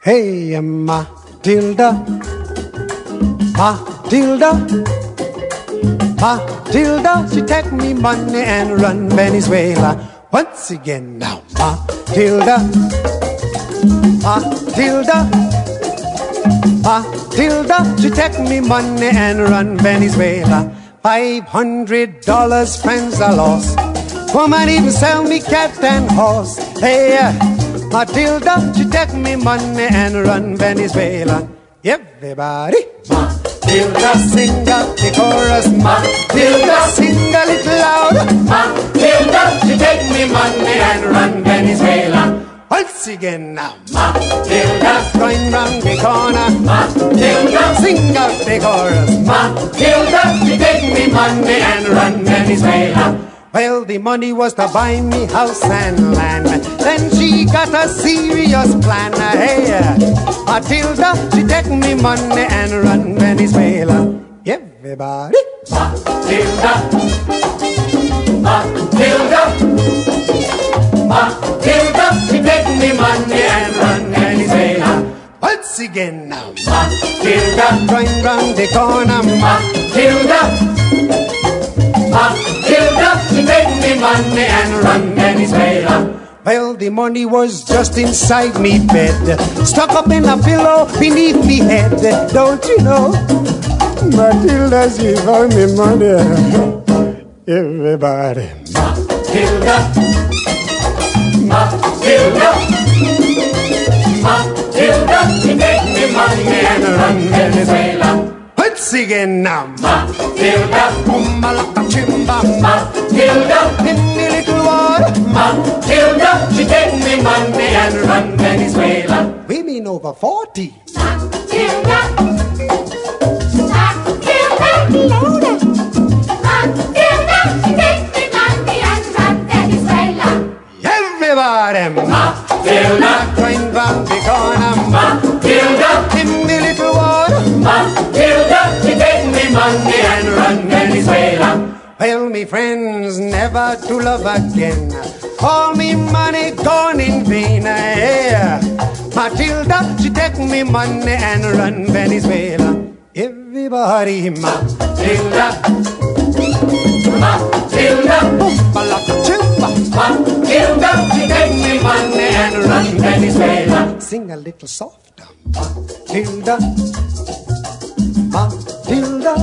Hey, Matilda, Matilda, Matilda, she take me money and run Venezuela. Once again now, Matilda, Matilda, Matilda, she take me money and run Venezuela. $500 friends I lost. Woman even sell me cat and horse. Hey, Matilda, she take me money and run Venezuela. Everybody, Matilda, sing out the chorus. Matilda, sing a little louder. Matilda, she take me money and run Venezuela. Once again now, Matilda, going round the corner. Matilda, sing out the chorus. Matilda, she take me money and run Venezuela. Well, the money was to buy me house and land. Then she got a serious plan. Hey, Matilda, she take me money and run Venezuela. Everybody, Matilda, Matilda, Matilda, she take me money and run Venezuela. Once again now, Matilda, going round the corner. Matilda, Matilda, she take me money and run Venezuela. Well, the money was just inside me bed, stuck up in a pillow beneath me head. Don't you know, Matilda, she found me money. Everybody, Matilda, Matilda, Matilda, she take me money and run Venezuela. Once again now, Matilda, Malaka-chimba, Matilda, in the little water, Matilda, she take me money and run Venezuela. Women over 40. Matilda, Matilda, louder. Matilda, she take me money and run Venezuela. Everybody, Matilda, going round the corner, Matilda, in the little water, Matilda, she take me money and run Venezuela. Well, me friends, never to love again. All me money gone in vain. Yeah. Matilda, she take me money and run Venezuela. Everybody, Matilda, Matilda, Malaka-chimba, Matilda, she take me money and run Venezuela. Sing a little softer, Matilda, Matilda,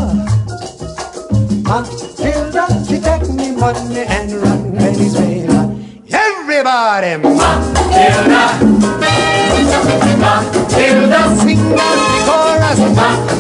Matilda, she take me money and run Venezuela. Everybody, Matilda, Matilda, sing out the chorus, Matilda.